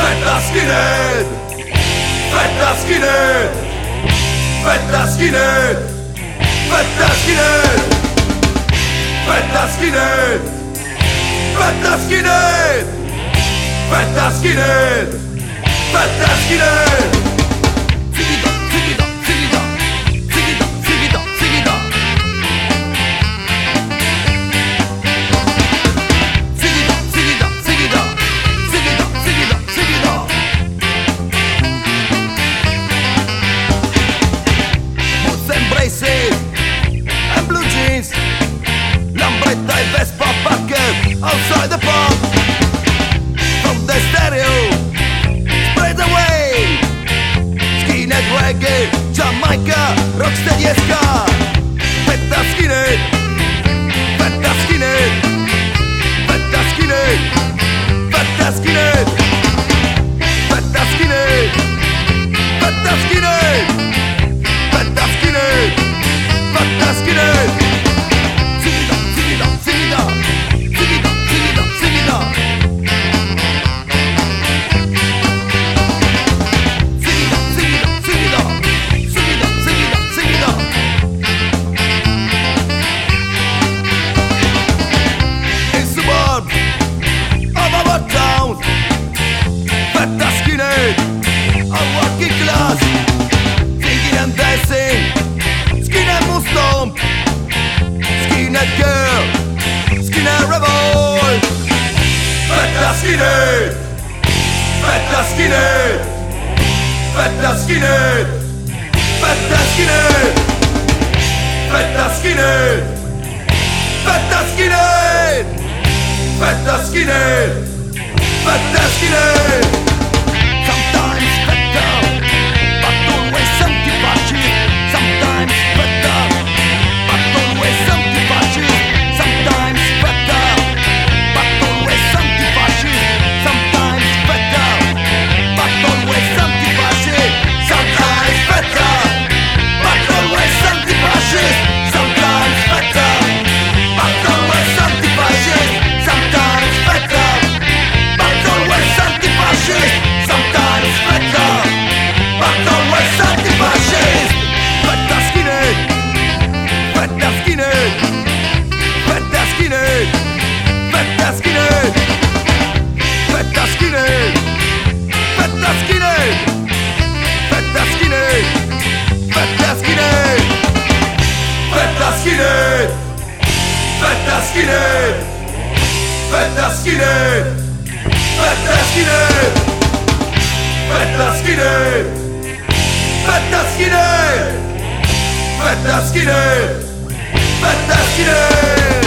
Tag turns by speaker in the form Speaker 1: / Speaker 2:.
Speaker 1: Fetter Skinhead, Fetter Skinhead, Fetter Skinhead, Fetter Skinhead, Fetter Skinhead, Fetter Skinhead, Fetter Skinhead, Fetter Skinhead.
Speaker 2: And blue jeans, Lambretta e Vespa Parker outside the pub. From the stereo, spread away. Skinhead reggae, Jamaica, rocksteady ska. Fetter Skinhead, Fetter Skinhead, Fetter Skinhead, Fetter Skinhead, Fetter Skinhead, Fetter Skinhead, Fetter Skinhead, Fetter Skinhead. Skinhead girl, Skinhead revolt.
Speaker 1: Fetter Skinhead, Fetter Skinhead, Fetter Skinhead, Fetter Skinhead, Fetter Skinhead, Fetter Skinhead, Fetter Skinhead, Fetter Skinhead.
Speaker 2: Sometimes better, but always anti-fascist. Sometimes better, but always anti-fascist. Sometimes better, but always anti-fascist. Sometimes better, but always anti-fascist. Sometimes better, but always anti-fascist. Sometimes better, but always anti-fascist. Sometimes better, but always anti-fascist. Sometimes better, but always anti-fascist. Fetter Skinhead, Fetter Skinhead, Fetter Skinhead, Fetter Skinhead, Fetter Skinhead, Fetter Skinhead, Fetter Skinhead, Fetter Skinhead,
Speaker 1: Fetter Skinhead, Fetter Skinhead, Fetter Skinhead, Fetter Skinhead, Fetter Skinhead, Fetter Skinhead, Fetter Skinhead, Fetter Skinhead.